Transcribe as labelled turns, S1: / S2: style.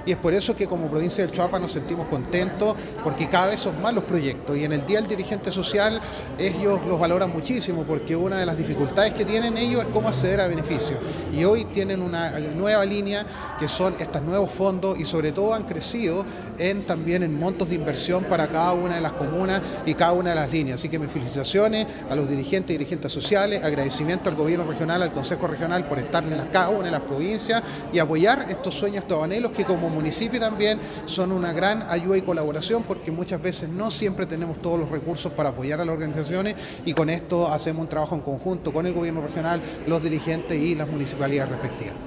S1: y es por eso que como provincia del Choapa nos sentimos contentos, porque cada vez son más los proyectos y en el Día del Dirigente Social ellos los valoran muchísimo, porque una de las dificultades que tienen ellos es cómo acceder a beneficios, y hoy tienen una nueva línea que son estos nuevos fondos, y sobre todo han crecido también en montos de inversión para cada una de las comunas y cada una de las líneas. Así que mis felicitaciones a los dirigentes y dirigentes sociales, agradecimiento al gobierno regional, al Consejo Regional por estar en cada una de las provincias y apoyar estos sueños, estos anhelos que como municipio también son una gran ayuda y colaboración, porque muchas veces no siempre tenemos todos los recursos para apoyar a las organizaciones, y con esto hacemos un trabajo en conjunto con el gobierno regional, los dirigentes y las municipalidades respectivas.